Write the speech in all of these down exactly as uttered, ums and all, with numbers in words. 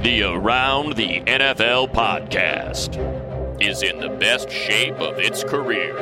The Around the N F L podcast is in the best shape of its career.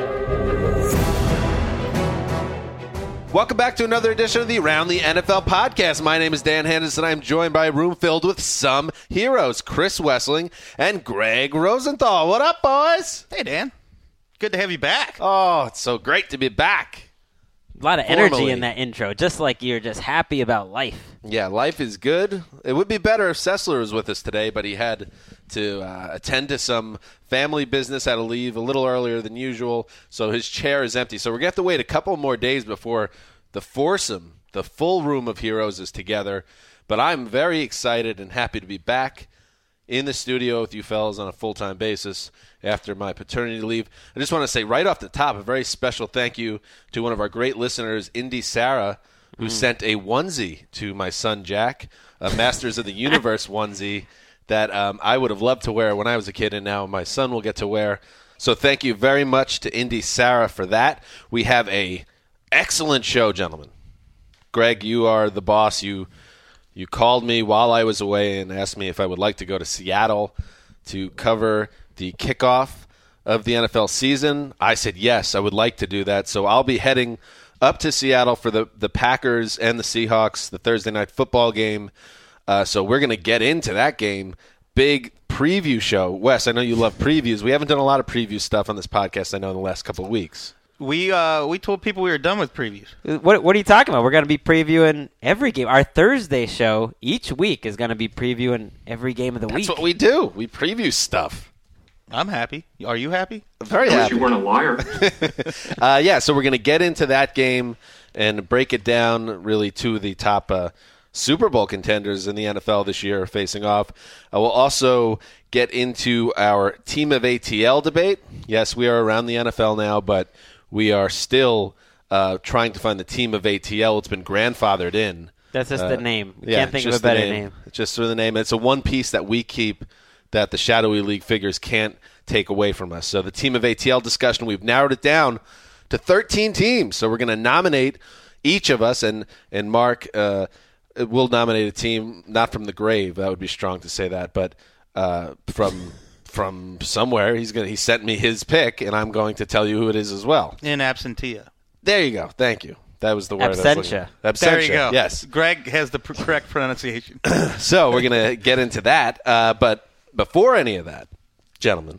Welcome back to another edition of the Around the N F L podcast. My name is Dan Henderson. I'm joined by a room filled with some heroes, Chris Wessling and Greg Rosenthal. What up, boys? Hey, Dan. Good to have you back. Oh, it's so great to be back. A lot of energy Formally. in that intro, just like you're just happy about life. Yeah, life is good. It would be better if Sessler was with us today, but he had to uh, attend to some family business, had to leave a little earlier than usual, so his chair is empty. So we're going to have to wait a couple more days before the foursome, the full room of heroes, is together. But I'm very excited and happy to be back in the studio with you fellas on a full-time basis after my paternity leave. I just want to say right off the top, a very special thank you to one of our great listeners, Indy Sarah, who mm. sent a onesie to my son Jack, a Masters of the Universe onesie that um, I would have loved to wear when I was a kid, and now my son will get to wear. So thank you very much to Indy Sarah for that. We have a excellent show, gentlemen. Greg, you are the boss. You you called me while I was away and asked me if I would like to go to Seattle to cover the kickoff of the N F L season. I said yes, I would like to do that. So I'll be heading up to Seattle for the, the Packers and the Seahawks, the Thursday night football game. Uh, so we're going to get into that game. Big preview show. Wes, I know you love previews. We haven't done a lot of preview stuff on this podcast, I know, in the last couple of weeks. We uh, we told people we were done with previews. What What are you talking about? We're going to be previewing every game. Our Thursday show each week is going to be previewing every game of the That's week. That's what we do. We preview stuff. I'm happy. Are you happy? I'm very I wish happy. you weren't a liar. uh, yeah, so we're going to get into that game and break it down really to the top uh, Super Bowl contenders in the N F L this year facing off. Uh, we'll also get into our Team of A T L debate. Yes, we are around the N F L now, but we are still uh, trying to find the Team of A T L. It's been grandfathered in. That's just uh, the name. We yeah, can't think of just a better the name. name. It's just for the name. It's a one piece that we keep that the Shadowy League figures can't take away from us. So the Team of A T L discussion, we've narrowed it down to thirteen teams. So we're going to nominate each of us, and, and Mark uh, will nominate a team, not from the grave. That would be strong to say that, but uh, from from somewhere. He's gonna he sent me his pick, and I'm going to tell you who it is as well. In absentia. There you go. Thank you. That was the word. Absentia. I was Absentia. There Absentia. you go. Yes. Greg has the pr- correct pronunciation. So we're going to get into that. Uh, but before any of that, gentlemen,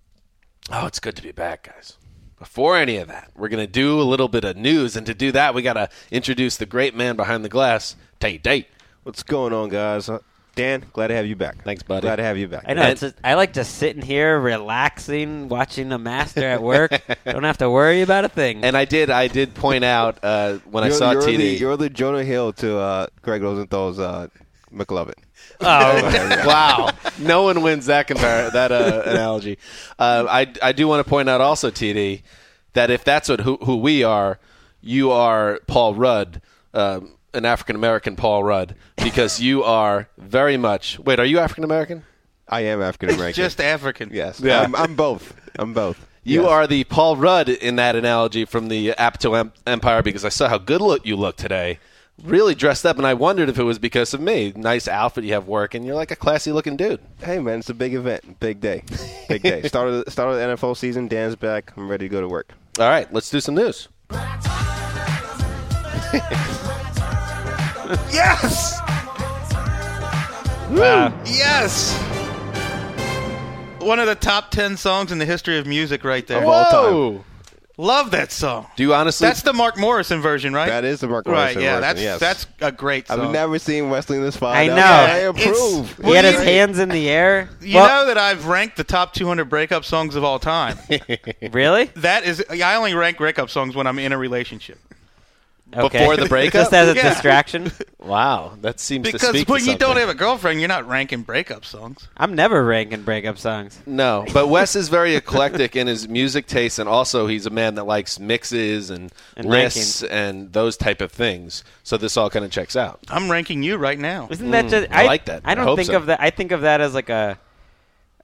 oh, it's good to be back, guys. Before any of that, we're going to do a little bit of news. And to do that, we got to introduce the great man behind the glass, Tate Tate. What's going on, guys? Uh, Dan, glad to have you back. Thanks, buddy. Glad to have you back. I know. And- It's just, I like just sitting here, relaxing, watching the master at work. Don't have to worry about a thing. And I did I did point out uh, when you're, I saw you're T D. The, you're the Jonah Hill to uh, Greg Rosenthal's uh, McLovin. Oh, wow. No one wins that compar- that uh, analogy. Uh, I, I do want to point out also, T D, that if that's what who, who we are, you are Paul Rudd, um, an African-American Paul Rudd, because you are very much – wait, are you African-American? I am African-American. Just African. Yes. Yeah. I'm, I'm both. I'm both. You Yes. are the Paul Rudd in that analogy from the Apto em- Empire, because I saw how good look you look today. Really dressed up, and I wondered if it was because of me. Nice outfit you have working. You're like a classy-looking dude. Hey, man, it's a big event. Big day. Big day. Start of, the, start of the N F L season. Dan's back. I'm ready to go to work. All right, let's do some news. Yes! Wow. Yes! One of the top ten songs in the history of music right there. Whoa! Love that song. Do you honestly? That's the Mark Morrison version, right? That is the Mark Right, Morrison yeah, version, that's, yes. that's a great song. I've never seen Wesley this far. I down. know. I It's- approve. He had his Well, hands in the air. You Well, know that I've ranked the top two hundred breakup songs of all time. really? That is, I only rank breakup songs when I'm in a relationship. Okay. Before the breakup? Just as a Yeah. distraction? Wow, that seems to Because speak to when you something. don't have a girlfriend, you're not ranking breakup songs. I'm never ranking breakup songs. No, but Wes is very eclectic in his music taste, and also he's a man that likes mixes and, And lists and those type of things. So this all kind of checks out. I'm ranking you right now. Isn't that just? I like that. I I don't hope think so. of that. I think of that as like a.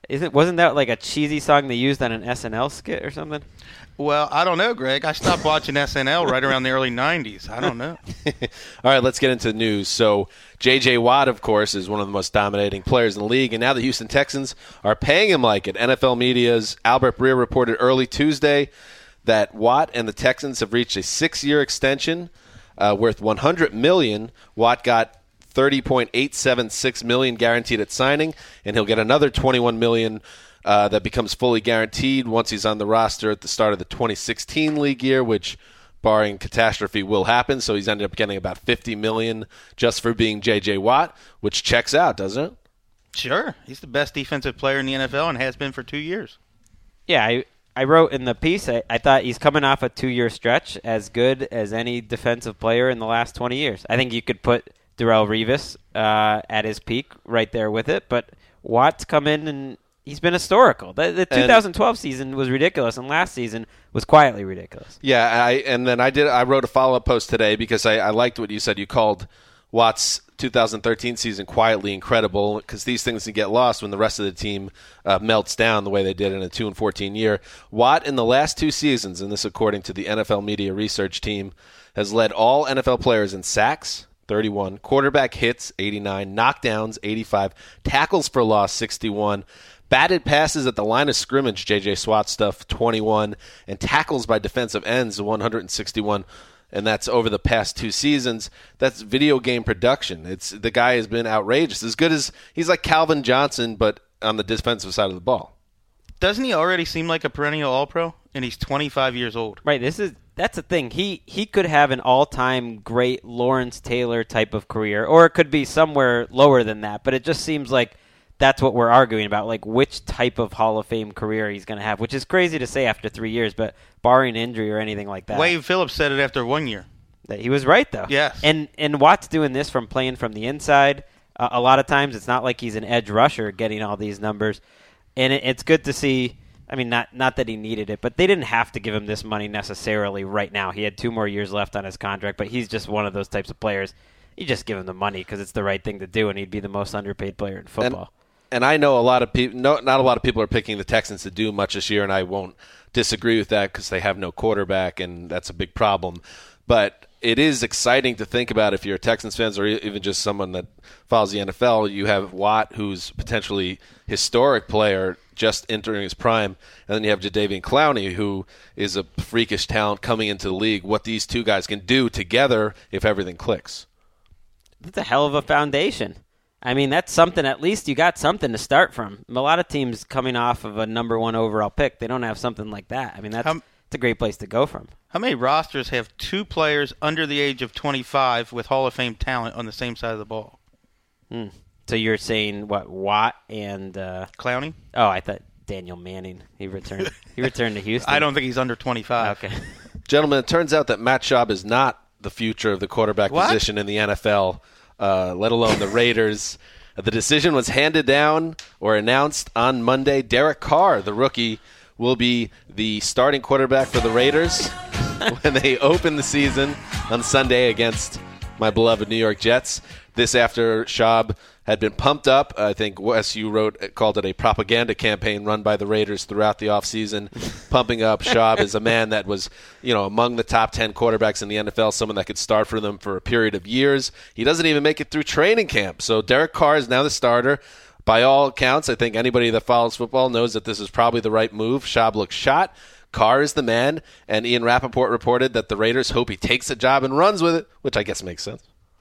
Isn't wasn't that like a cheesy song they used on an S N L skit or something? Well, I don't know, Greg. I stopped watching S N L right around the early nineties. I don't know. All right, let's get into the news. So J J. Watt, of course, is one of the most dominating players in the league, and now the Houston Texans are paying him like it. N F L Media's Albert Breer reported early Tuesday that Watt and the Texans have reached a six-year extension uh, worth one hundred million dollars. Watt got thirty point eight seven six million dollars guaranteed at signing, and he'll get another twenty-one million dollars uh, that becomes fully guaranteed once he's on the roster at the start of the twenty sixteen league year, which, barring catastrophe, will happen. So he's ended up getting about fifty million dollars just for being J J. Watt, which checks out, doesn't it? Sure. He's the best defensive player in the N F L and has been for two years. Yeah, I, I wrote in the piece, I, I thought he's coming off a two-year stretch as good as any defensive player in the last twenty years. I think you could put Darrelle Revis uh, at his peak right there with it, but Watt's come in and he's been historical. The, the twenty twelve and, season was ridiculous, and last season was quietly ridiculous. Yeah, I, and then I did. I wrote a follow-up post today because I, I liked what you said. You called Watt's two thousand thirteen season quietly incredible because these things can get lost when the rest of the team uh, melts down the way they did in a two and fourteen year. Watt in the last two seasons, and this according to the N F L Media Research Team, has led all N F L players in sacks, thirty-one, quarterback hits, eighty-nine, knockdowns, eighty-five, tackles for loss, sixty-one, batted passes at the line of scrimmage, J J. Watt stuff, twenty-one, and tackles by defensive ends, one hundred sixty-one. And that's over the past two seasons. That's video game production. It's the guy has been outrageous. As good as he's like Calvin Johnson, but on the defensive side of the ball. Doesn't he already seem like a perennial All-Pro? And he's twenty-five years old. Right. This is that's the thing. He he could have an all-time great Lawrence Taylor type of career, or it could be somewhere lower than that. But it just seems like that's what we're arguing about, like which type of Hall of Fame career he's going to have, which is crazy to say after three years, but barring injury or anything like that. Wade Phillips said it after one year. He was right, though. Yes. And and Watt's doing this from playing from the inside. Uh, a lot of times it's not like he's an edge rusher getting all these numbers. And it, it's good to see, I mean, not, not that he needed it, but they didn't have to give him this money necessarily right now. He had two more years left on his contract, but he's just one of those types of players. You just give him the money because it's the right thing to do, and he'd be the most underpaid player in football. And- And I know a lot of people, no, not a lot of people are picking the Texans to do much this year, and I won't disagree with that because they have no quarterback, and that's a big problem. But it is exciting to think about if you're a Texans fans or even just someone that follows the N F L. You have Watt, who's potentially historic player, just entering his prime, and then you have Jadeveon Clowney, who is a freakish talent coming into the league. What these two guys can do together if everything clicks. That's a hell of a foundation. I mean, that's something, at least you got something to start from. A lot of teams coming off of a number one overall pick, they don't have something like that. I mean, that's How, it's a great place to go from. How many rosters have two players under the age of twenty-five with Hall of Fame talent on the same side of the ball? Hmm. So you're saying, what, Watt and... Uh, Clowney? oh, I thought Daniel Manning. He returned He returned to Houston. I don't think he's under twenty-five. Okay. Gentlemen, it turns out that Matt Schaub is not the future of the quarterback What? position in the N F L, uh, let alone the Raiders. The decision was handed down or announced on Monday. Derek Carr, the rookie, will be the starting quarterback for the Raiders when they open the season on Sunday against my beloved New York Jets. This after Schaub had been pumped up. I think Wes, you wrote, called it a propaganda campaign run by the Raiders throughout the offseason, pumping up Schaub as a man that was, you know, among the top ten quarterbacks in the N F L, someone that could start for them for a period of years. He doesn't even make it through training camp. So Derek Carr is now the starter. By all accounts, I think anybody that follows football knows that this is probably the right move. Schaub looks shot. Carr is the man. And Ian Rappaport reported that the Raiders hope he takes the job and runs with it, which I guess makes sense.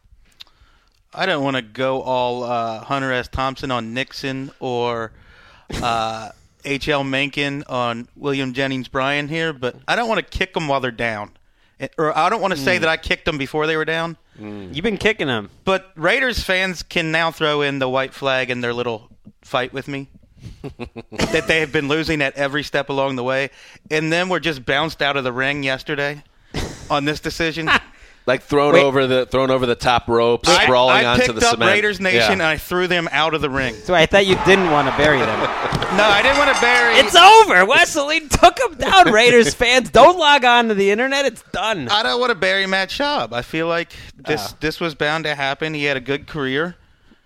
I don't want to go all uh, Hunter S. Thompson on Nixon or uh, H L. Mencken on William Jennings Bryan here, but I don't want to kick them while they're down. Or I don't want to say mm. that I kicked them before they were down. Mm. You've been kicking them. But Raiders fans can now throw in the white flag in their little fight with me that they have been losing at every step along the way. And then we're just bounced out of the ring yesterday on this decision. Like thrown Wait. over the thrown over the top rope, I, sprawling I onto the picked up cement. Raiders Nation Yeah. and I threw them out of the ring. So I thought you didn't want to bury them. No, I didn't want to bury. It's over. Wesley took them down, Raiders fans. Don't log on to the internet. It's done. I don't want to bury Matt Schaub. I feel like this Oh. this was bound to happen. He had a good career.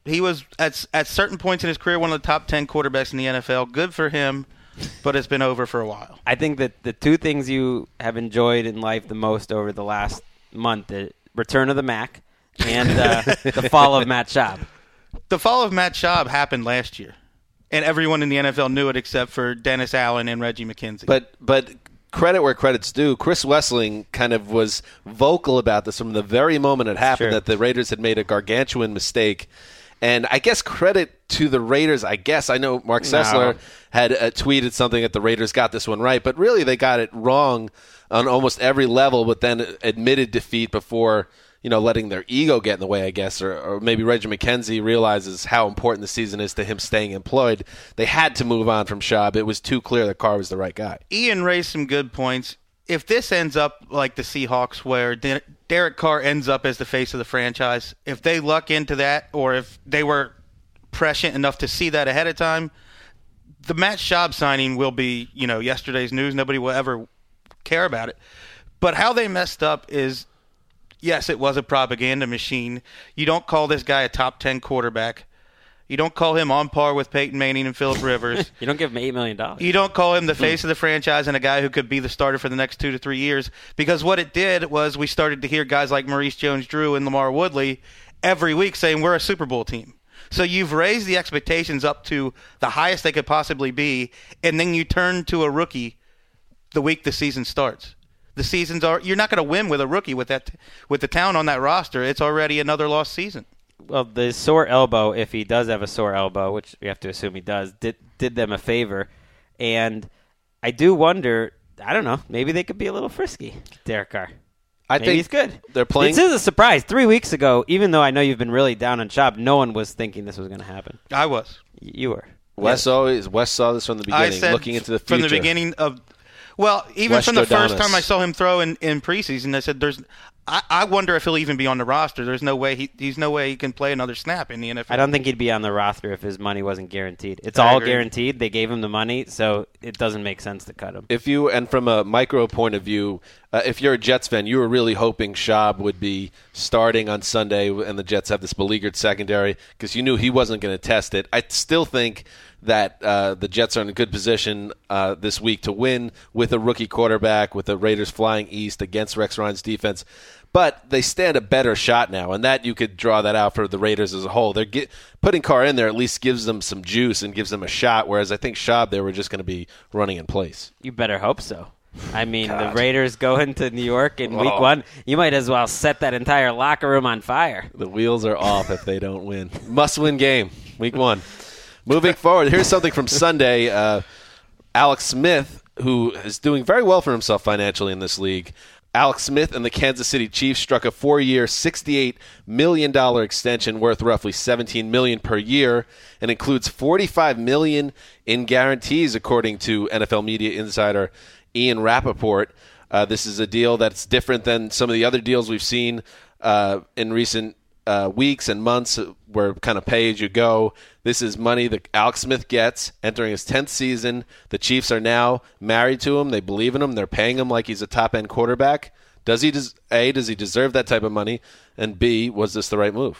He was at at certain points in his career one of the top ten quarterbacks in the N F L. Good for him, but it's been over for a while. I think that the two things you have enjoyed in life the most over the last month: the return of the Mac and uh, the fall of Matt Schaub. The fall of Matt Schaub happened last year, and everyone in the N F L knew it except for Dennis Allen and Reggie McKenzie. But but credit where credit's due. Chris Wessling kind of was vocal about this from the very moment it happened, Sure. that the Raiders had made a gargantuan mistake. And I guess credit to the Raiders, I guess. I know Mark Sessler No. had uh, tweeted something that the Raiders got this one right, but really they got it wrong on almost every level, but then admitted defeat before, you know, letting their ego get in the way, I guess, or, or maybe Reggie McKenzie realizes how important the season is to him staying employed. They had to move on from Schaub. It was too clear that Carr was the right guy. Ian raised some good points. If this ends up like the Seahawks, where De- Derek Carr ends up as the face of the franchise, if they luck into that, or if they were prescient enough to see that ahead of time, the Matt Schaub signing will be, you know, yesterday's news. Nobody will ever care about it. But how they messed up is, yes, it was a propaganda machine. You don't call this guy a top ten quarterback. You don't call him on par with Peyton Manning and Phillip Rivers. You don't give him eight million dollars. You don't call him the face of the franchise and a guy who could be the starter for the next two to three years, because what it did was we started to hear guys like Maurice Jones-Drew and Lamar Woodley every week saying we're a Super Bowl team. So you've raised the expectations up to the highest they could possibly be, and then you turn to a rookie the week the season starts. The seasons are you're not going to win with a rookie with that with the talent on that roster. It's already another lost season. Well, the sore elbow, if he does have a sore elbow, which we have to assume he does, did did them a favor. And I do wonder, I don't know, maybe they could be a little frisky, Derek Carr. I Maybe think he's good. they're playing. This is a surprise. Three weeks ago, even though I know you've been really down on Schaub, no one was thinking this was going to happen. I was. Y- You were. Wes always Wes saw this from the I beginning, said looking into the future. from the beginning of, well, even Wes from the first Jodonis. time I saw him throw in, in preseason, I said, "There's." I, I wonder if he'll even be on the roster. There's no way he he's no way he can play another snap in the N F L. I don't think he'd be on the roster if his money wasn't guaranteed. It's I all agree. guaranteed. They gave him the money, so it doesn't make sense to cut him. If you, and from a micro point of view, uh, if you're a Jets fan, you were really hoping Schaub would be starting on Sunday, and the Jets have this beleaguered secondary, because you knew he wasn't going to test it. I still think that uh, the Jets are in a good position uh, this week to win with a rookie quarterback, with the Raiders flying east against Rex Ryan's defense. But they stand a better shot now, and that you could draw that out for the Raiders as a whole. They're get, putting Carr in there at least gives them some juice and gives them a shot, whereas I think Schaub, they were just going to be running in place. You better hope so. I mean, God. the Raiders go into New York in week Oh. one. You might as well set that entire locker room on fire. The wheels are off if they don't win. Must-win game, week one. Moving forward, here's something from Sunday. Uh, Alex Smith, who is doing very well for himself financially in this league. Alex Smith and the Kansas City Chiefs struck a four-year, sixty-eight million dollars extension worth roughly seventeen million dollars per year, and includes forty-five million dollars in guarantees, according to N F L media insider Ian Rappaport. Uh, this is a deal that's different than some of the other deals we've seen uh, in recent uh, weeks and months, where kind of pay as you go. This is money that Alex Smith gets entering his tenth season. The Chiefs are now married to him. They believe in him. They're paying him like he's a top-end quarterback. Does he, des- A, does he deserve that type of money? And B, was this the right move?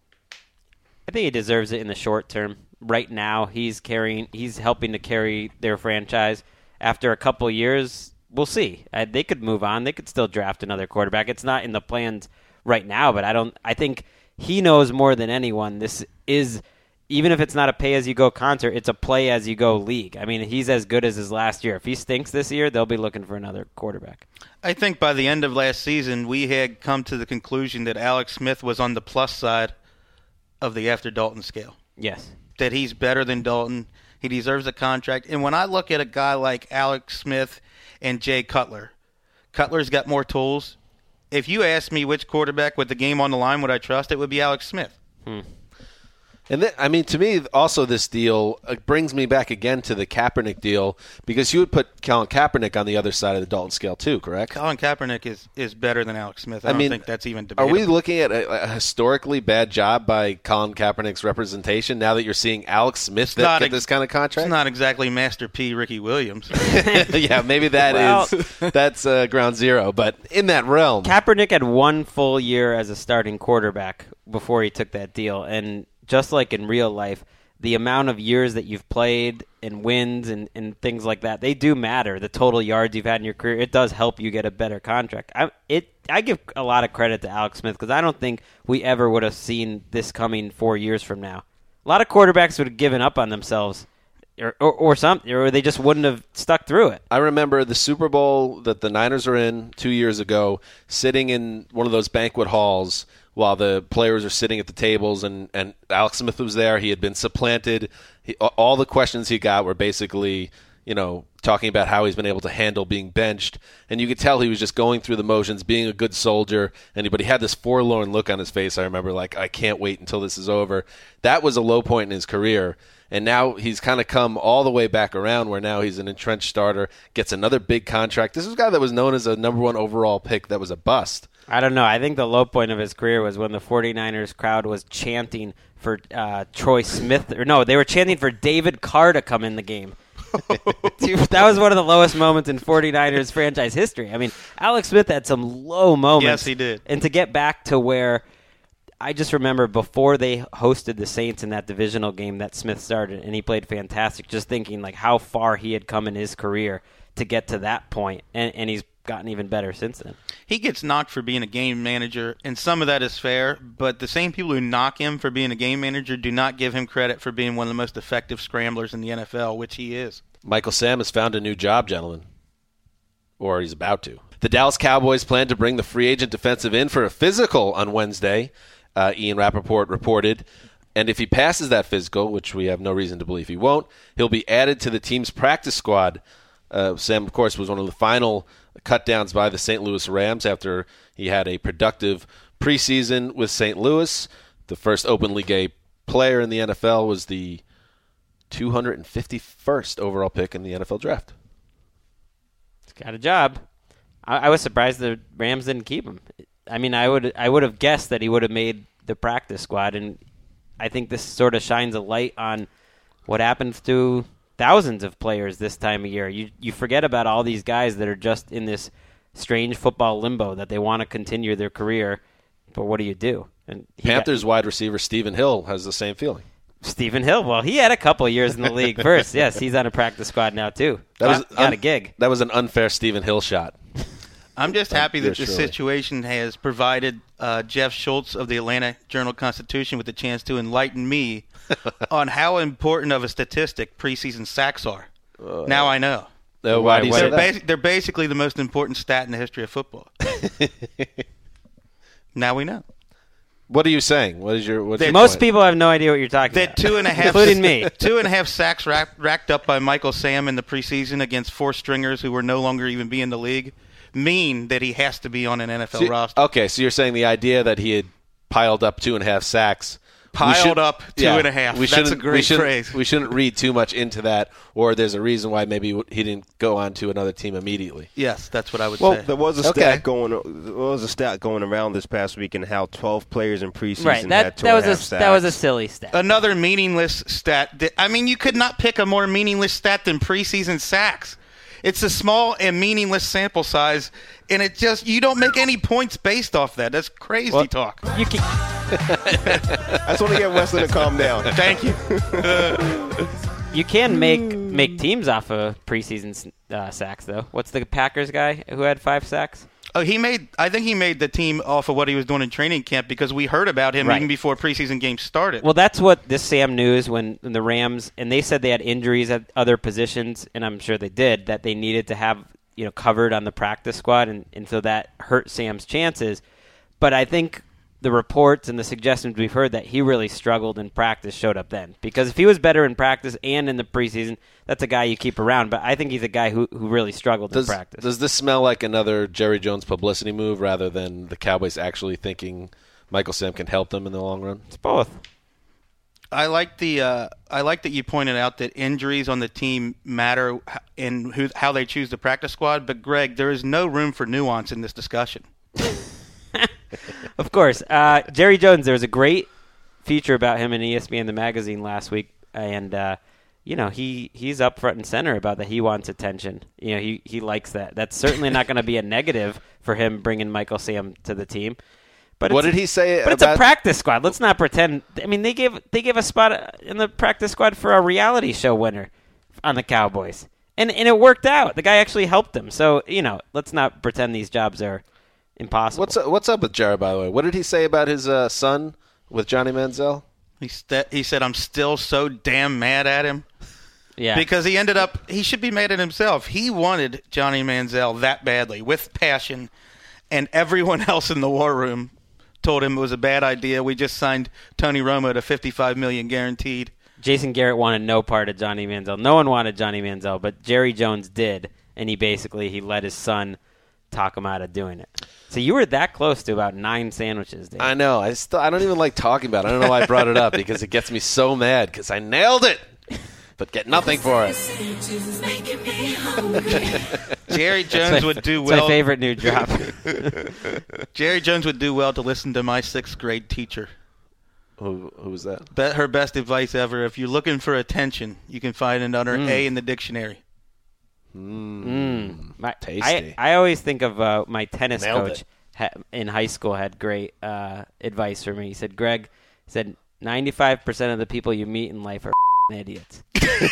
I think he deserves it in the short term. Right now, he's carrying, he's helping to carry their franchise. After a couple years, we'll see. Uh, they could move on. They could still draft another quarterback. It's not in the plans right now, but I don't. I think he knows more than anyone. This is, even if it's not a pay-as-you-go concert, it's a play-as-you-go league. I mean, he's as good as his last year. If he stinks this year, they'll be looking for another quarterback. I think by the end of last season, we had come to the conclusion that Alex Smith was on the plus side of the after Dalton scale. Yes. That he's better than Dalton. He deserves a contract. And when I look at a guy like Alex Smith and Jay Cutler, Cutler's got more tools. If you ask me which quarterback with the game on the line would I trust, it would be Alex Smith. Hmm. And th- I mean, to me, also this deal uh, brings me back again to the Kaepernick deal, because you would put Colin Kaepernick on the other side of the Dalton scale too, correct? Colin Kaepernick is, is better than Alex Smith. I, I don't mean, think that's even Are debatable. we looking at a, a historically bad job by Colin Kaepernick's representation now that you're seeing Alex Smith that not get ex- this kind of contract? It's not exactly Master P. Ricky Williams. Yeah, maybe that Well- is that's uh, ground zero, but in that realm. Kaepernick had one full year as a starting quarterback before he took that deal, and just like in real life, the amount of years that you've played and wins and, and things like that, they do matter. The total yards you've had in your career, it does help you get a better contract. I, it, I give a lot of credit to Alex Smith because I don't think we ever would have seen this coming four years from now. A lot of quarterbacks would have given up on themselves or, or, or something, or they just wouldn't have stuck through it. I remember the Super Bowl that the Niners were in two years ago, sitting in one of those banquet halls while the players are sitting at the tables, and, and Alex Smith was there. He had been supplanted. He, all the questions he got were basically, you know, talking about how he's been able to handle being benched. And you could tell he was just going through the motions, being a good soldier. And but he had this forlorn look on his face. I remember, like, I can't wait until this is over. That was a low point in his career. And now he's kind of come all the way back around where now he's an entrenched starter, gets another big contract. This was a guy that was known as a number one overall pick that was a bust. I don't know. I think the low point of his career was when the 49ers crowd was chanting for uh, Troy Smith. Or no, they were chanting for David Carr to come in the game. Dude, that was one of the lowest moments in 49ers franchise history. I mean, Alex Smith had some low moments. Yes, he did. And to get back to where I just remember before they hosted the Saints in that divisional game that Smith started, and he played fantastic, just thinking like how far he had come in his career to get to that point, and, and he's gotten even better since then. He gets knocked for being a game manager, and some of that is fair, but the same people who knock him for being a game manager do not give him credit for being one of the most effective scramblers in the N F L, which he is. Michael Sam has found a new job, gentlemen. Or he's about to. The Dallas Cowboys plan to bring the free agent defensive end for a physical on Wednesday, uh, Ian Rappaport reported. And if he passes that physical, which we have no reason to believe he won't, he'll be added to the team's practice squad. Uh, Sam, of course, was one of the final cutdowns by the Saint Louis Rams after he had a productive preseason with Saint Louis. The first openly gay player in the N F L was the two hundred fifty-first overall pick in the N F L draft. He's got a job. I, I was surprised the Rams didn't keep him. I mean, I would I would have guessed that he would have made the practice squad, and I think this sort of shines a light on what happens to thousands of players this time of year. You you forget about all these guys that are just in this strange football limbo that they want to continue their career, but what do you do? And Panthers got, wide receiver Stephen Hill has the same feeling. Stephen Hill, well, he had a couple of years in the league first. Yes, he's on a practice squad now too. That got, was got un- a gig. That was an unfair Stephen Hill shot. I'm just happy that yeah, this surely. situation has provided uh, Jeff Schultz of the Atlanta Journal-Constitution with the chance to enlighten me on how important of a statistic preseason sacks are. Uh, now I know. Uh, why do you they're, say that? Basi- they're basically the most important stat in the history of football. Now we know. What are you saying? What is your? What's your Most point? people have no idea what you're talking that about. Two and a half, including me. Two and a half sacks rack, racked up by Michael Sam in the preseason against four stringers who were no longer even be in the league mean that he has to be on an N F L so, roster. Okay, so you're saying the idea that he had piled up two and a half sacks. Piled should, up two yeah, and a half. We That's a we great shouldn't, phrase. We shouldn't read too much into that, or there's a reason why maybe he didn't go on to another team immediately. Yes, that's what I would well, say. There was a okay. stat going. There was a stat going around this past week in how twelve players in preseason Right, that had two that was and a half sacks. that was a silly stat. Another meaningless stat. That, I mean, you could not pick a more meaningless stat than preseason sacks. It's a small and meaningless sample size, and it just you don't make any points based off that. That's crazy well, talk. You can, I just want to get Wesley to calm down. Thank you. you can make make teams off of preseason uh, sacks though. What's the Packers guy who had five sacks? Oh, he made. I think he made the team off of what he was doing in training camp because we heard about him Right. even before preseason games started. Well, that's what this Sam News when, when the Rams and they said they had injuries at other positions, and I'm sure they did that they needed to have you know covered on the practice squad, and, and so that hurt Sam's chances. But I think the reports and the suggestions we've heard that he really struggled in practice showed up then. Because if he was better in practice and in the preseason, that's a guy you keep around. But I think he's a guy who, who really struggled Does, in practice. does this smell like another Jerry Jones publicity move rather than the Cowboys actually thinking Michael Sam can help them in the long run? It's both. I like the. Uh, I like that you pointed out that injuries on the team matter in who, how they choose the practice squad. But Greg, there is no room for nuance in this discussion. Of course. Uh, Jerry Jones, there was a great feature about him in E S P N, the magazine, last week. And, uh, you know, he, he's up front and center about that he wants attention. You know, he, he likes that. That's certainly not going to be a negative for him bringing Michael Sam to the team. But What it's- did he say But it's about- a practice squad. Let's not pretend. I mean, they gave they gave a spot in the practice squad for a reality show winner on the Cowboys, and and it worked out. The guy actually helped them. So you know, let's not pretend these jobs are impossible. What's up, what's up with Jared, by the way? What did he say about his uh, son with Johnny Manziel? He, st- he said, I'm still so damn mad at him. Yeah, Because he ended up, he should be mad at himself. He wanted Johnny Manziel that badly, with passion, and everyone else in the war room told him it was a bad idea. We just signed Tony Romo to fifty-five million dollars guaranteed. Jason Garrett wanted no part of Johnny Manziel. No one wanted Johnny Manziel, but Jerry Jones did, and he basically he let his son talk him out of doing it. So you were that close to about nine sandwiches, Dave. I know. I still I don't even like talking about it. I don't know why I brought it up because it gets me so mad because I nailed it, but get nothing for it. Jerry Jones would do It's well. my favorite new drop. Jerry Jones would do well to listen to my sixth grade teacher. Who, who was that? Bet her best advice ever: if you're looking for attention, you can find another Mm. A in the dictionary. Mm. My, Tasty. I, I always think of uh, my tennis Nailed coach it. ha, in high school had great uh, advice for me. He said, Greg, he said, ninety-five percent of the people you meet in life are idiots.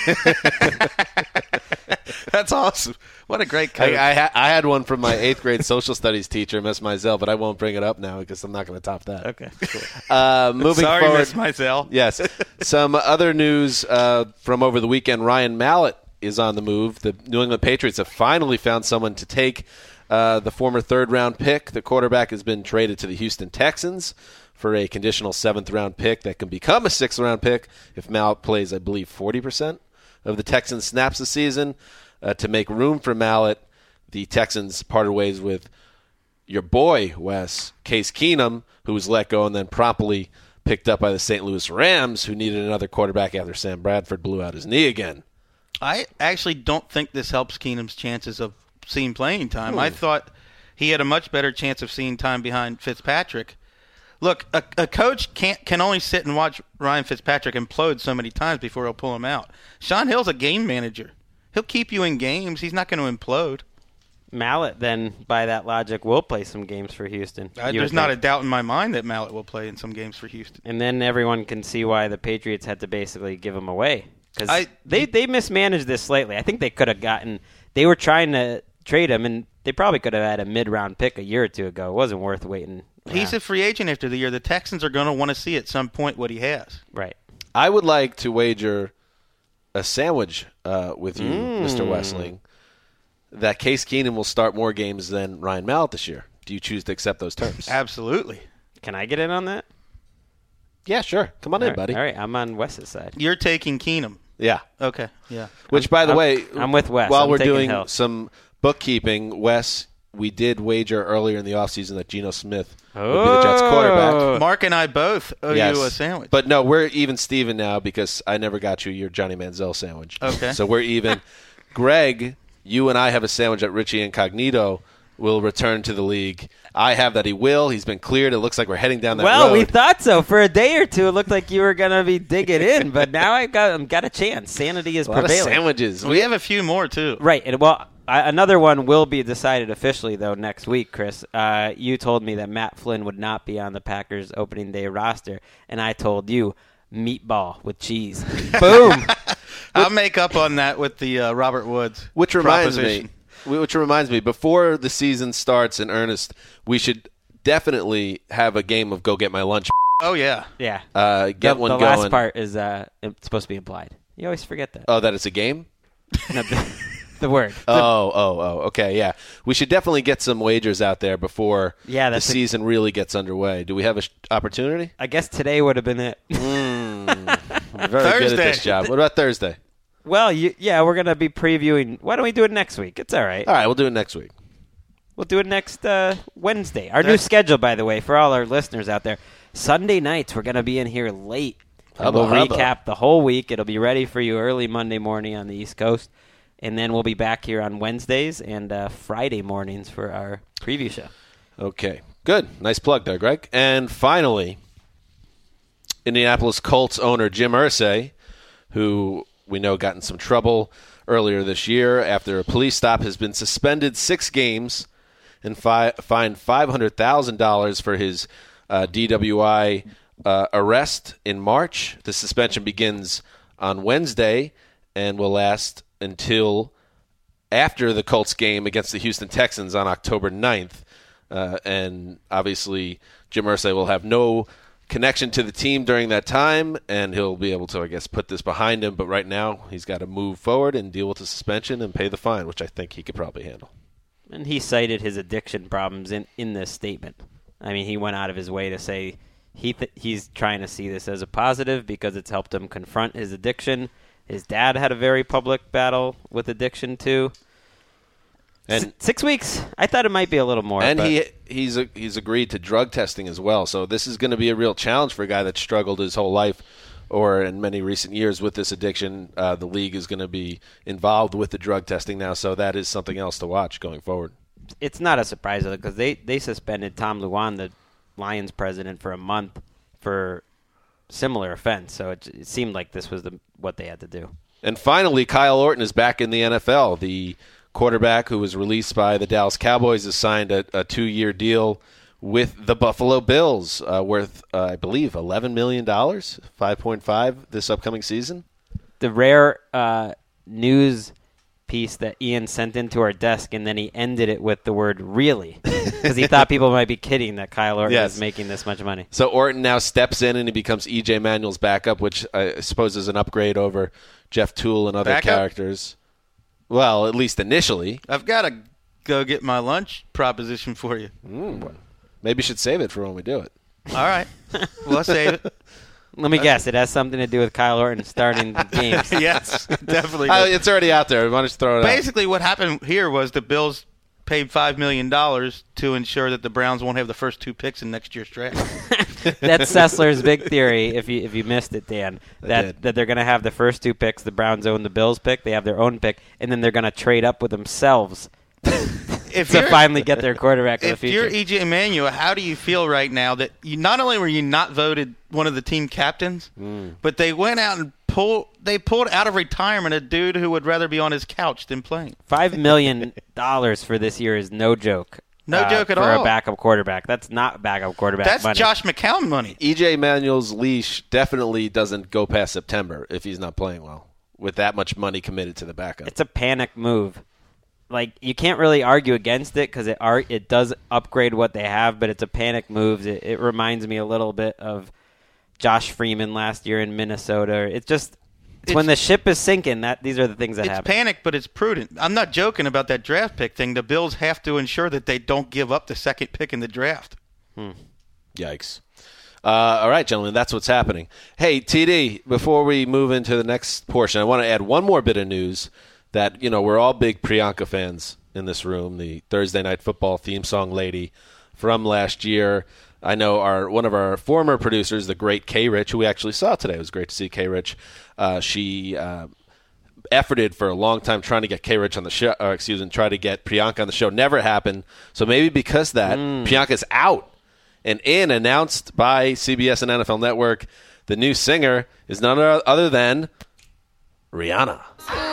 That's awesome. What a great coach. I, I, ha- I had one from my eighth grade social studies teacher, Miss Mizell, but I won't bring it up now because I'm not going to top that. okay. Cool. Uh, moving Sorry, forward, Miss Mizell. yes. Some other news uh, from over the weekend. Ryan Mallett is on the move. The New England Patriots have finally found someone to take uh, the former third-round pick. The quarterback has been traded to the Houston Texans for a conditional seventh-round pick that can become a sixth-round pick if Mallett plays, I believe, forty percent of the Texans' snaps this season. Uh, to make room for Mallett, the Texans parted ways with your boy, Wes, Case Keenum, who was let go and then promptly picked up by the Saint Louis Rams, who needed another quarterback after Sam Bradford blew out his knee again. I actually don't think this helps Keenum's chances of seeing playing time. I thought he had a much better chance of seeing time behind Fitzpatrick. Look, a, a coach can't can only sit and watch Ryan Fitzpatrick implode so many times before he'll pull him out. Sean Hill's a game manager. He'll keep you in games. He's not going to implode. Mallett, then, by that logic, will play some games for Houston. Uh, You there's would not a think. doubt in my mind that Mallett will play in some games for Houston. And then everyone can see why the Patriots had to basically give him away. Because I- they, they mismanaged this slightly. I think they could have gotten – they were trying to trade him, and they probably could have had a mid-round pick a year or two ago. It wasn't worth waiting. He's Yeah. a free agent after the year. The Texans are going to want to see at some point what he has. Right. I would like to wager a sandwich uh, with you, Mister Wessling, that Case Keenum will start more games than Ryan Mallett this year. Do you choose to accept those terms? Absolutely. Can I get in on that? Yeah, sure. Come on All in, right, buddy. All right, I'm on Wes's side. You're taking Keenum. Yeah. Okay. Yeah. Which, by the I'm- way, I'm with Wes. While I'm we're taking doing Hill. some bookkeeping, Wes, we did wager earlier in the offseason that Geno Smith would be the Jets quarterback. Mark and I both owe Yes. you a sandwich. But no, we're even Steven now because I never got you your Johnny Manziel sandwich. Okay. So we're even. Greg, you and I have a sandwich that Richie Incognito will return to the league. I have that he will. He's been cleared. It looks like we're heading down that Well, road. we thought so. For a day or two, it looked like you were going to be digging in, but now I've got, I've got a chance. Sanity is a lot of prevailing. sandwiches. we have a few more, too. Right. And, well, I, another one will be decided officially, though, next week, Chris. Uh, you told me that Matt Flynn would not be on the Packers opening day roster, and I told you meatball with cheese. Boom. I'll make up on that with the uh, Robert Woods Which reminds me, proposition. which reminds me, before the season starts in earnest, we should definitely have a game of go get my lunch. Oh, yeah. Yeah. Uh, get the, one the going. last part is uh, it's supposed to be implied. You always forget that. Oh, that it's a game? No, the, the word. Oh, oh, oh. Okay, yeah. We should definitely get some wagers out there before Yeah, the that's a- season really gets underway. Do we have an sh- opportunity? I guess today would have been it. I'm very good at Thursday. this job. What about Thursday? Well, you, yeah, we're going to be previewing. Why don't we do it next week? It's all right. All right, we'll do it next week. We'll do it next uh, Wednesday. Our new That's- schedule, by the way, for all our listeners out there. Sunday nights, we're going to be in here late. And Hubba, we'll hubba. recap the whole week. It'll be ready for you early Monday morning on the East Coast. And then we'll be back here on Wednesdays and uh, Friday mornings for our preview show. Okay, good. Nice plug there, Greg. And finally, Indianapolis Colts owner Jim Irsay, who we know got in some trouble earlier this year after a police stop, has been suspended six games and fi- fined five hundred thousand dollars for his uh, D W I uh, arrest in March. The suspension begins on Wednesday and will last until after the Colts game against the Houston Texans on October ninth. Uh, and obviously, Jim Irsay will have no connection to the team during that time, and he'll be able to, I guess, put this behind him. But right now, he's got to move forward and deal with the suspension and pay the fine, which I think he could probably handle. And he cited his addiction problems in, in this statement. I mean, he went out of his way to say he th- he's trying to see this as a positive because it's helped him confront his addiction. His dad had a very public battle with addiction, too. And S- six weeks. I thought it might be a little more. And but. he he's a, he's agreed to drug testing as well. So this is going to be a real challenge for a guy that struggled his whole life, or in many recent years with this addiction. Uh, the league is going to be involved with the drug testing now, so that is something else to watch going forward. It's not a surprise because they they suspended Tom Luan, the Lions president, for a month for similar offense. So it, it seemed like this was the what they had to do. And finally, Kyle Orton is back in the N F L. The quarterback who was released by the Dallas Cowboys has signed a, a two-year deal with the Buffalo Bills, uh, worth, uh, I believe, eleven million dollars, five point five this upcoming season. The rare uh, news piece that Ian sent into our desk, and then he ended it with the word "really," because he thought people might be kidding that Kyle Orton yes. is making this much money. So Orton now steps in and he becomes E J Manuel's backup, which I suppose is an upgrade over Jeff Toole and other Backup? characters. Well, at least initially. I've got to go get my lunch proposition for you. Mm. Maybe you should save it for when we do it. All right. Well, I'll save it. Let me guess. It has something to do with Kyle Orton starting the games. Yes, definitely. Uh, does. it's already out there. Why don't you throw it Basically, what happened here was the Bills paid five million dollars to ensure that the Browns won't have the first two picks in next year's draft. That's Sessler's big theory, if you if you missed it, Dan, I that, did. that they're going to have the first two picks. The Browns own the Bills pick. They have their own pick, and then they're going to trade up with themselves If to you're- finally get their quarterback of the If future. you're E J Manuel, how do you feel right now that you not only were you not voted one of the team captains, Mm. but they went out and pulled they pulled out of retirement a dude who would rather be on his couch than playing. Five million dollars for this year is no joke. No uh, joke at for all. a backup quarterback. That's not backup quarterback That's money. Josh McCown money. E J Manuel's leash definitely doesn't go past September if he's not playing well, with that much money committed to the backup. It's a panic move. Like, you can't really argue against it because it ar- it does upgrade what they have, but it's a panic move. It, it reminds me a little bit of Josh Freeman last year in Minnesota. It's just it's, It's- when the ship is sinking, that these are the things that It's happen. panic, but it's prudent. I'm not joking about that draft pick thing. The Bills have to ensure that they don't give up the second pick in the draft. Yikes. Uh, all right, gentlemen, that's what's happening. Hey, T D, before we move into the next portion, I want to add one more bit of news that, you know, we're all big Priyanka fans in this room, the Thursday Night Football theme song lady from last year. I know our one of our former producers, the great Kay Rich, who we actually saw today. It was great to see Kay Rich. Uh, she uh, efforted for a long time trying to get Kay Rich on the show, or excuse me, try to get Priyanka on the show. Never happened. So maybe because of that, Mm. Priyanka's out. And in, announced by C B S and N F L Network, the new singer is none other than Rihanna.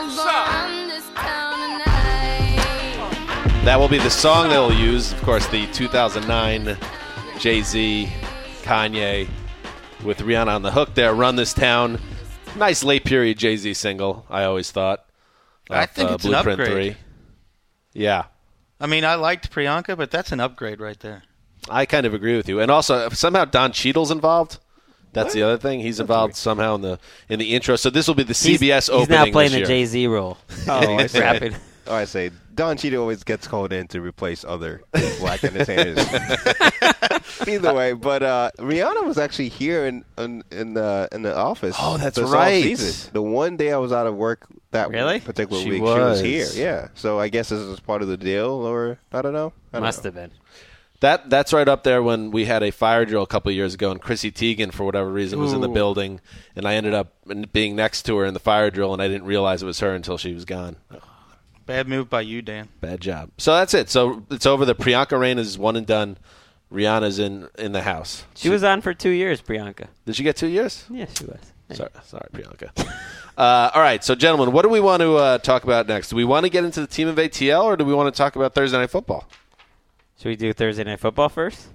That will be the song they will use. Of course, the two thousand nine Jay-Z, Kanye, with Rihanna on the hook there, Run This Town. Nice late period Jay-Z single, I always thought. I off, think uh, it's an Blueprint upgrade. three. Yeah. I mean, I liked Priyanka, but that's an upgrade right there. I kind of agree with you. And also, somehow Don Cheadle's involved. That's the other thing. He's involved somehow in the in the intro. So this will be the C B S he's, opening He's now playing this the year. Jay-Z role. Oh, I say. Rapping. Oh, I say. Don Cheadle always gets called in to replace other black entertainers. Either way, but uh, Rihanna was actually here in in, in the in the office. Oh, that's this right. off-season. The one day I was out of work that Really? particular She week, was. she was here. Yeah. So I guess this is part of the deal, or I don't know. I don't Must know. have been. That that's right up there when we had a fire drill a couple of years ago, and Chrissy Teigen, for whatever reason, was in the Ooh. building, and I ended up being next to her in the fire drill, and I didn't realize it was her until she was gone. Bad move by you, Dan. Bad job. So that's it. So it's over. The Priyanka reign is one and done. Rihanna's in, in the house. She was on for two years, Priyanka. Did she get two years? Yeah, she was. Sorry, sorry, Priyanka. uh, all right, so gentlemen, what do we want to uh, talk about next? Do we want to get into the team of A T L, or do we want to talk about Thursday Night Football? Should we do Thursday Night Football first?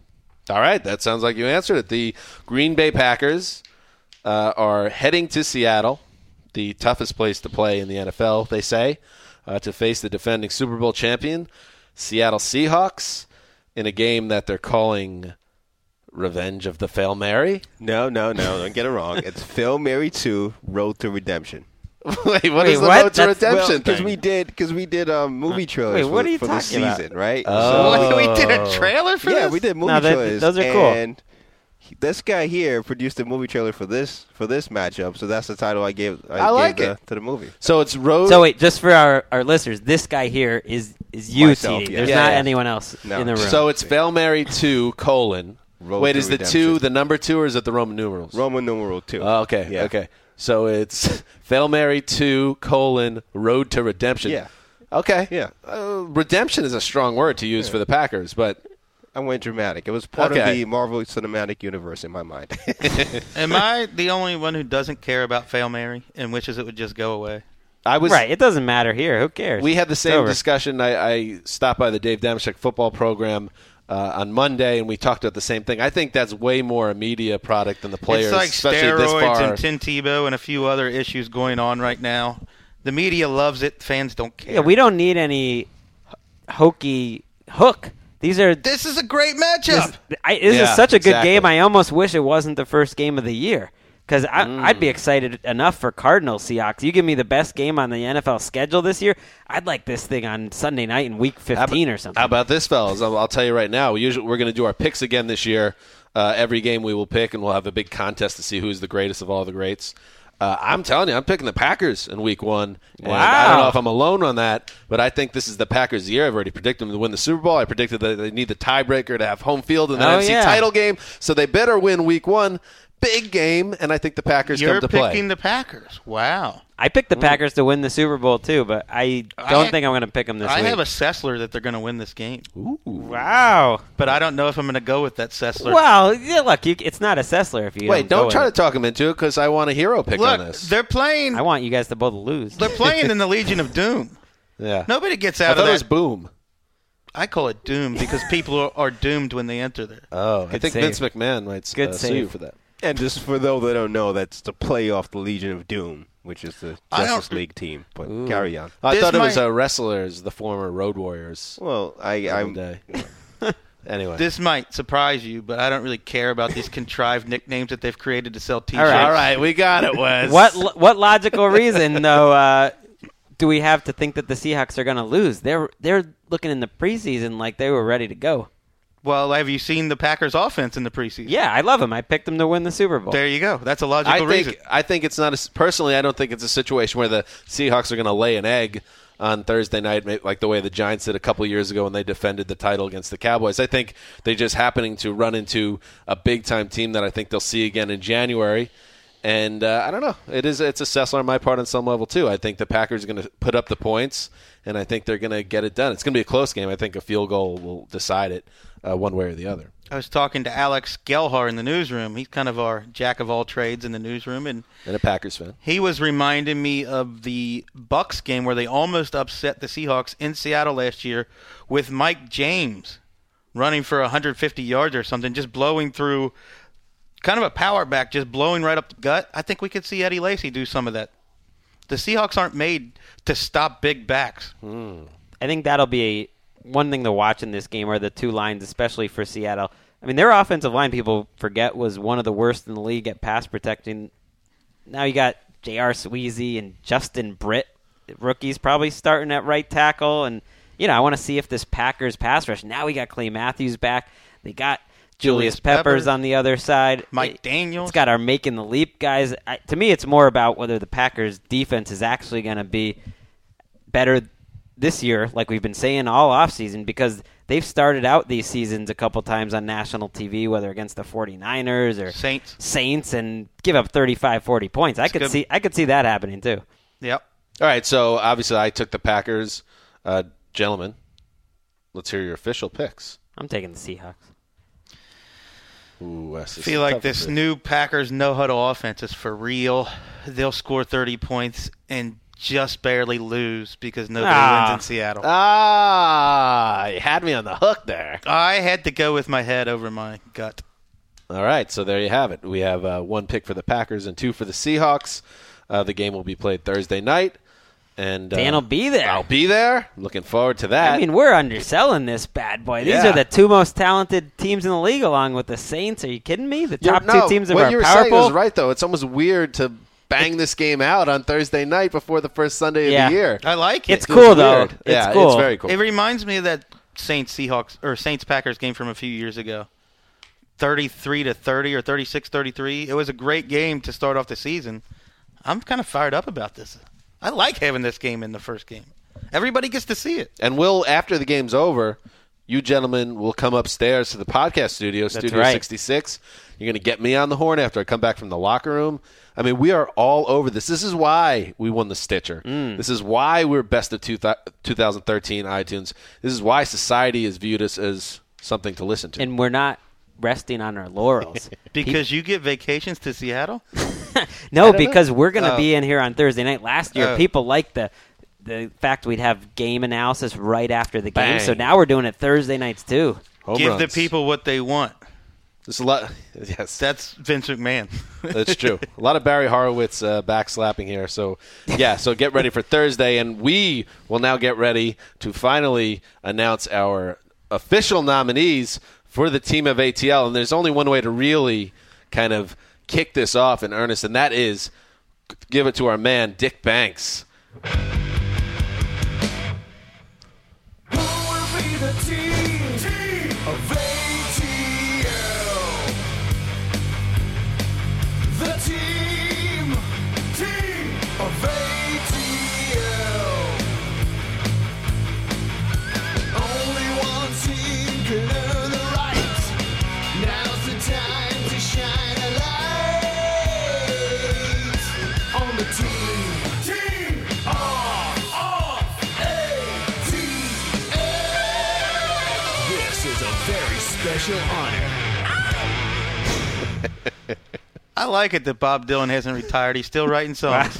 All right, that sounds like you answered it. The Green Bay Packers uh, are heading to Seattle, the toughest place to play in the N F L, they say, uh, to face the defending Super Bowl champion, Seattle Seahawks, in a game that they're calling Revenge of the Fail Mary. No, no, no, don't get it wrong. It's Fail Mary two, Road to Redemption. Wait, what Wait, is the what? Road to That's- Redemption Because thing? we did, because we did um, movie trailers Wait, for, what are you for the talking about? season, right? Oh. we did a trailer for So, yeah, this? we did movie No, that- trailers. those are cool. And he- this guy here produced a movie trailer for this for this matchup, so that's the title I gave. I, I like gave it. the, to the movie. So it's Road. So wait, just for our, our listeners, this guy here is is you, Myself, T D. yeah. There's Yeah, not yeah. anyone else No. in the room. So it's Fail Mary two colon. Road Wait, to is the Redemption. two the number two or is it the Roman numerals? Roman numeral two. Oh, okay, Yeah. okay. So it's Fail Mary two colon Road to Redemption. Yeah. Okay. Yeah. Uh, redemption is a strong word to use for the Packers, but I went dramatic. It was part Okay. of the Marvel Cinematic Universe in my mind. Am I the only one who doesn't care about Fail Mary and wishes it would just go away? I was right, it doesn't matter here. Who cares? We had the It's same over. discussion. I, I stopped by the Dave Damashek football program uh, on Monday, and we talked about the same thing. I think that's way more a media product than the players, It's like especially this steroids far. and Tim Tebow and a few other issues going on right now. The media loves it. Fans don't care. Yeah, we don't need any hokey hook. These are This is a great matchup. this, I, this Yeah, is such a good exactly. game. I almost wish it wasn't the first game of the year because Mm. I'd be excited enough for Cardinals Seahawks. You give me the best game on the N F L schedule this year, I'd like this thing on Sunday night in Week fifteen how, or something. How about this, fellas? I'll, I'll tell you right now. We usually we're going to do our picks again this year. Uh, every game we will pick, and we'll have a big contest to see who's the greatest of all the greats. Uh, I'm telling you, I'm picking the Packers in Week One. And I don't Wow. know if I'm alone on that, but I think this is the Packers' year. I've already predicted them to win the Super Bowl. I predicted that they need the tiebreaker to have home field in the Oh, N F C yeah. title game, so they better win Week One. Big game, and I think the Packers You're come to play. picking the Packers. Wow. I picked the Packers to win the Super Bowl too, but I don't I- think I'm going to pick them this I week. have a Sessler that they're going to win this game. wow. But I don't know if I'm going to go with that Sessler. Well, yeah, look, you, it's not a Sessler if you Wait, don't, don't go try to with talk him into it because I want a hero pick on Look, this. they're playing. it. I want you guys to both lose. They're playing in the Legion of Doom. Yeah, Nobody gets I out thought of it that. was Boom. I call it Doom because people are, are doomed when they enter there. Oh, I Good think save. Vince McMahon might Good uh, sue you save. for that. And just for those that don't know, that's the playoff, the Legion of Doom, which is the I Justice don't- League team. But carry on. I This thought it was might- uh, wrestlers, the former Road Warriors. Well, I, the I'm. other day. Anyway, This might surprise you, but I don't really care about these contrived nicknames that they've created to sell T-shirts. All right. all right, we got it, Wes. What lo- what logical reason though uh, do we have to think that the Seahawks are going to lose? They're they're looking in the preseason like they were ready to go. Well, have you seen the Packers' offense in the preseason? Yeah, I love them. I picked them to win the Super Bowl. There you go. That's a I logical think reason. I think it's not a, personally. I don't think it's a situation where the Seahawks are going to lay an egg on Thursday night, ma- like the way the Giants did a couple years ago when they defended the title against the Cowboys. I think they're just happening to run into a big time team that I think they'll see again in January. And uh, I don't know. It is it's a Sessler on my part on some level too. I think the Packers are going to put up the points, and I think they're going to get it done. It's going to be a close game. I think a field goal will decide it uh, one way or the other. I was talking to Alex Gelhar in the newsroom. He's kind of our jack of all trades in the newsroom, and And a Packers fan. he was reminding me of the Bucks game where they almost upset the Seahawks in Seattle last year with Mike James running for one hundred fifty yards or something, just blowing through, kind of a power back, just blowing right up the gut. I think we could see Eddie Lacy do some of that. The Seahawks aren't made to stop big backs. I think that'll be a, one thing to watch in this game are the two lines, especially for Seattle. I mean, their offensive line, people forget, was one of the worst in the league at pass protecting. Now you got J R. Sweezy and Justin Britt, rookies probably starting at right tackle. And, you know, I want to see if this Packers pass rush. Now we got Clay Matthews back. They got Julius, Julius Peppers, Peppers. on the other side. Mike It- Daniels. It's got our making the leap guys. I, to me, it's more about whether the Packers defense is actually going to be better this year, like we've been saying all offseason, because they've started out these seasons a couple times on national T V, whether against the 49ers or Saints. Saints, and give up thirty-five, forty points. I could good. see I could see that happening too. Yep. All right, so obviously I took the Packers. Uh, gentlemen, let's hear your official picks. I'm taking the Seahawks. Ooh, Wes, I this feel is like tough this to- new Packers no-huddle offense is for real. They'll score thirty points, and just barely lose because nobody Ah. wins in Seattle. Ah, you had me on the hook there. I had to go with my head over my gut. All right, so there you have it. We have uh, one pick for the Packers and two for the Seahawks. Uh, the game will be played Thursday night. And uh, Dan will be there. I'll be there. Looking forward to that. I mean, we're underselling this bad boy. These Yeah. are the two most talented teams in the league, along with the Saints. Are you kidding me? The You're- top no, two teams of what our you were Power saying Bowl. was right, though. It's almost weird to bang this game out on Thursday night before the first Sunday Yeah. of the year. I like it. It's Feels cool, though. weird. It's yeah, cool. it's very cool. It reminds me of that Saints Seahawks or Saints Packers game from a few years ago. thirty-three to thirty or thirty-six thirty-three. It was a great game to start off the season. I'm kind of fired up about this. I like having this game in the first game. Everybody gets to see it. And we'll, after the game's over, you gentlemen will come upstairs to the podcast studio, Studio right. sixty-six. You're going to get me on the horn after I come back from the locker room. I mean, we are all over this. This is why we won the Stitcher. Mm. This is why we're best of two thousand thirteen iTunes. This is why society has viewed us as something to listen to. And we're not resting on our laurels. Because you get vacations to Seattle? No, because we're going to Oh. be in here on Thursday night. Last year, Oh. people liked the the fact we'd have game analysis right after the game. Bang. So now we're doing it Thursday nights, too. Home Give the runs. people what they want. There's a lot. Yes, That's Vince McMahon. that's true. A lot of Barry Horowitz uh, backslapping here. So, yeah, so get ready for Thursday. And we will now get ready to finally announce our official nominees for the team of A T L. And there's only one way to really kind of kick this off in earnest, and that is give it to our man, Dick Banks. Who will be the team, team of A T L? The team, team of A T L. Only one team can earn the right. Now's the time to shine a light on the team. Team of A T L. This is a very special honor. I like it that Bob Dylan hasn't retired. He's still writing songs.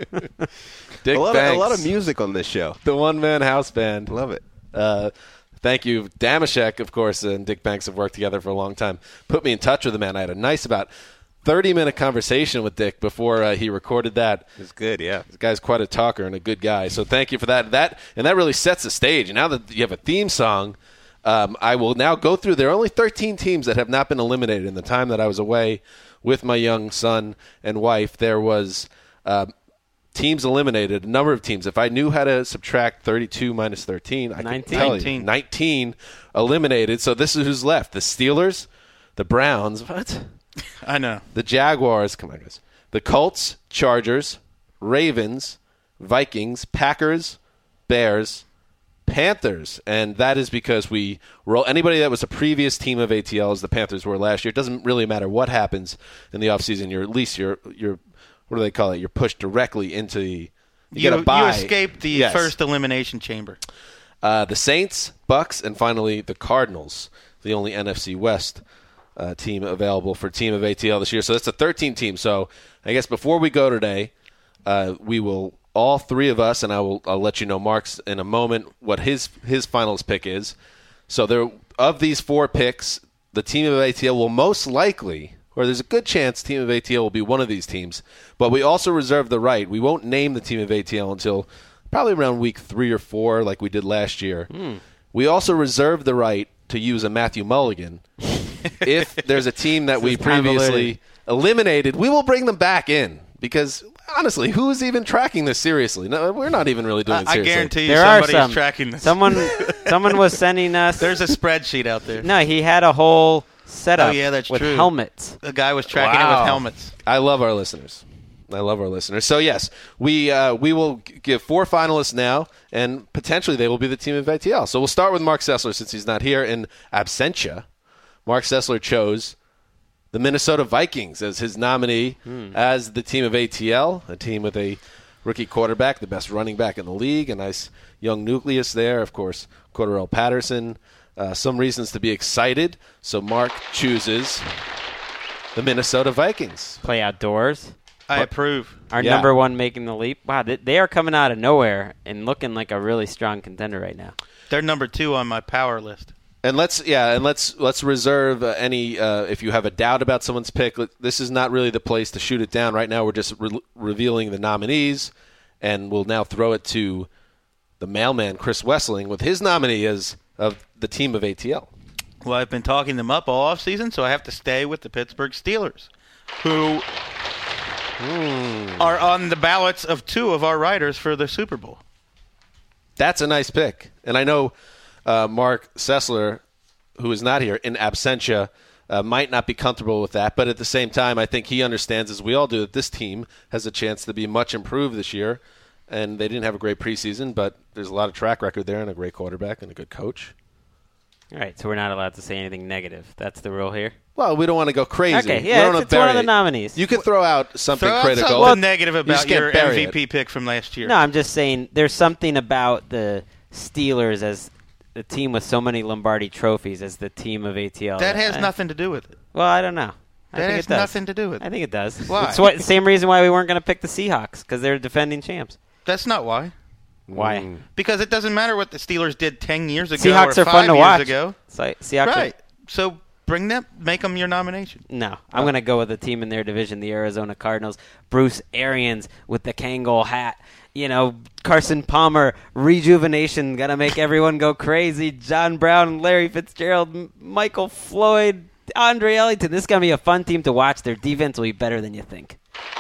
Dick A lot, of, Banks, a lot of music on this show. the one-man house band. Love it. Uh, thank you. Damashek, of course, and Dick Banks have worked together for a long time. Put me in touch with the man. I had a nice about thirty-minute conversation with Dick before uh, he recorded that. It's good, yeah. This guy's quite a talker and a good guy. So thank you for that. That and that really sets the stage. And now that you have a theme song, um, I will now go through. There are only thirteen teams that have not been eliminated in the time that I was away with my young son and wife. There was uh, teams eliminated, a number of teams. If I knew how to subtract thirty-two minus thirteen, I could nineteen. tell you. nineteen. nineteen eliminated. So this is who's left. The Steelers, the Browns, what? I know. The Jaguars, come on, guys. The Colts, Chargers, Ravens, Vikings, Packers, Bears, Panthers. And that is because we roll anybody that was a previous team of A T L as the Panthers were last year. It doesn't really matter what happens in the offseason. You're at least you're you're what do they call it? You're pushed directly into the you, You, get a bye. you escaped the Yes. first elimination chamber. Uh, the Saints, Bucks, and finally the Cardinals, the only N F C West uh, team available for Team of A T L this year. So that's a thirteen team. So I guess before we go today, uh, we will all three of us, and I will I'll let you know Mark's in a moment what his his finals pick is. So there of these four picks, the Team of A T L will most likely, or there's a good chance Team of A T L will be one of these teams. But we also reserve the right. We won't name the Team of A T L until probably around week three or four, like we did last year. Hmm. We also reserve the right to use a Matthew Mulligan. If there's a team that we is convoluted. previously eliminated, we will bring them back in. Because, honestly, who's even tracking this seriously? No, we're not even really doing I, it I seriously. guarantee you There are somebody some. is tracking this. Someone, someone was sending us. There's a spreadsheet out there. No, he had a whole setup Oh, yeah, that's with true. helmets. A guy was tracking it Wow. with helmets. I love our listeners. I love our listeners. So, yes, we uh, we will g- give four finalists now, and potentially they will be the Team of A T L. So we'll start with Mark Sessler since he's not here in absentia. Mark Sessler chose the Minnesota Vikings as his nominee as the Team of A T L, a team with a rookie quarterback, the best running back in the league, a nice young nucleus there. Of course, Cordarrelle Patterson. Uh, some reasons to be excited. So Mark chooses the Minnesota Vikings. Play outdoors. I approve. Our Yeah. number one making the leap. Wow, they, they are coming out of nowhere and looking like a really strong contender right now. They're number two on my power list. And let's yeah, and let's let's reserve uh, any uh, if you have a doubt about someone's pick. This is not really the place to shoot it down. Right now, we're just re- revealing the nominees, and we'll now throw it to the mailman, Chris Wessling, with his nominee as of the team of A T L. Well, I've been talking them up all offseason, so I have to stay with the Pittsburgh Steelers, who are on the ballots of two of our writers for the Super Bowl. That's a nice pick, and I know uh, Mark Sessler, who is not here in absentia, uh, might not be comfortable with that. But at the same time, I think he understands, as we all do, that this team has a chance to be much improved this year. And they didn't have a great preseason, but there's a lot of track record there and a great quarterback and a good coach. All right, so we're not allowed to say anything negative. That's the rule here. Well, we don't want to go crazy. Okay, We yeah, don't it's, wanna it's one of bury the it. nominees. You can throw out something Throw out critical. something Well, negative you just about can't your bury M V P it. pick from last year. No, I'm just saying there's something about the Steelers as the team with so many Lombardi trophies as the team of A T L. that has I- nothing to do with it. Well, I don't know. I That think has it does. nothing to do with I it. think it does. Why? It's what, same reason why we weren't going to pick the Seahawks, because they're defending champs. That's not why. Why? Mm. Because it doesn't matter what the Steelers did ten years ago Seahawks or are five fun to years watch. ago. So, Seahawks are- Right. So bring them, make them your nomination. No, I'm going to go with the team in their division, the Arizona Cardinals. Bruce Arians with the Kangol hat. You know, Carson Palmer, rejuvenation, got to make everyone go crazy. John Brown, Larry Fitzgerald, M- Michael Floyd, Andre Ellington. This is going to be a fun team to watch. Their defense will be better than you think.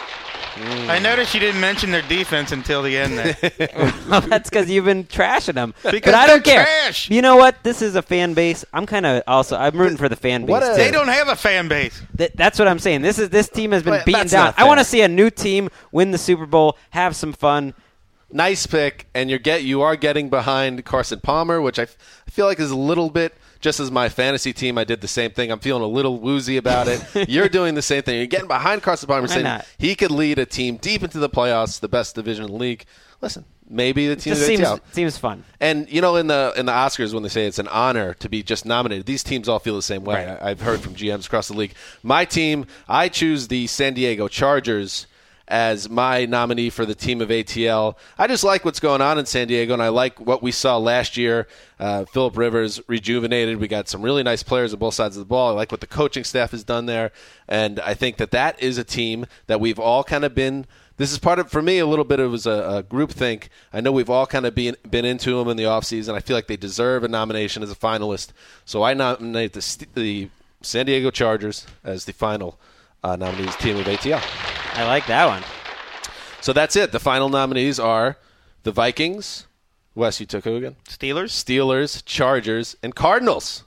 I noticed you didn't mention their defense until the end there. Well, that's because you've been trashing them. Because but I don't they're care. trash. You know what? This is a fan base. I'm kind of also. I'm rooting for the fan base. What a- too. They don't have a fan base. Th- that's what I'm saying. This is this team has been But beaten that's down. not I want to fair. see a new team win the Super Bowl, have some fun. Nice pick, and you're get you are getting behind Carson Palmer, which I, f- I feel like is a little bit. Just as my fantasy team, I did the same thing. I'm feeling a little woozy about it. You're doing the same thing. You're getting behind Carson Palmer, Why saying not? he could lead a team deep into the playoffs, the best division in the league. Listen, maybe the team Just of seems A T L. seems fun. And you know, in the in the Oscars, when they say it's an honor to be just nominated, these teams all feel the same way. Right. I, I've heard from G Ms across the league. My team, I choose the San Diego Chargers as my nominee for the team of A T L. I just like what's going on in San Diego, and I like what we saw last year. Uh, Phillip Rivers rejuvenated. We got some really nice players on both sides of the ball. I like what the coaching staff has done there, and I think that that is a team that we've all kind of been. This is part of, for me, a little bit of it was a, a group think. I know we've all kind of been been into them in the offseason. I feel like they deserve a nomination as a finalist. So I nominate the, St- the San Diego Chargers as the final uh, nominees team of A T L. I like that one. So that's it. The final nominees are the Vikings. Wes, you took who again? Steelers? Steelers, Chargers, and Cardinals.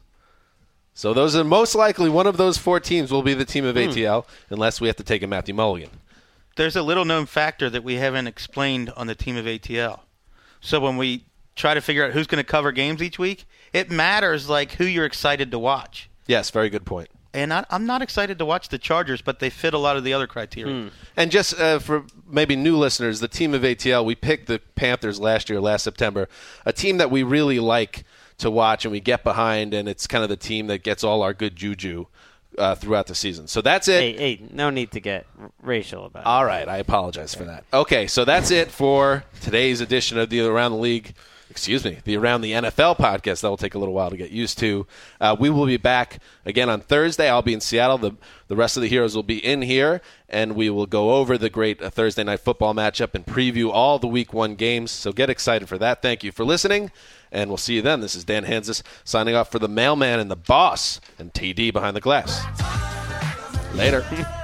So those are most likely one of those four teams will be the team of A T L, unless we have to take a Matthew Mulligan. There's a little known factor that we haven't explained on the team of A T L. So when we try to figure out who's going to cover games each week, it matters like who you're excited to watch. Yes, very good point. And I, I'm not excited to watch the Chargers, but they fit a lot of the other criteria. And just uh, for maybe new listeners, the team of A T L, we picked the Panthers last year, last September, a team that we really like to watch and we get behind, and it's kind of the team that gets all our good juju uh, throughout the season. So that's it. Hey, hey, no need to get r- racial about it. All right, I apologize for that. Okay, so that's it for today's edition of the Around the League, excuse me, the Around the N F L podcast. That will take a little while to get used to. Uh, we will be back again on Thursday. I'll be in Seattle. The, the rest of the heroes will be in here, and we will go over the great uh, Thursday night football matchup and preview all the week one games. So get excited for that. Thank you for listening, and we'll see you then. This is Dan Hansis signing off for the mailman and the boss and T D behind the glass. Later.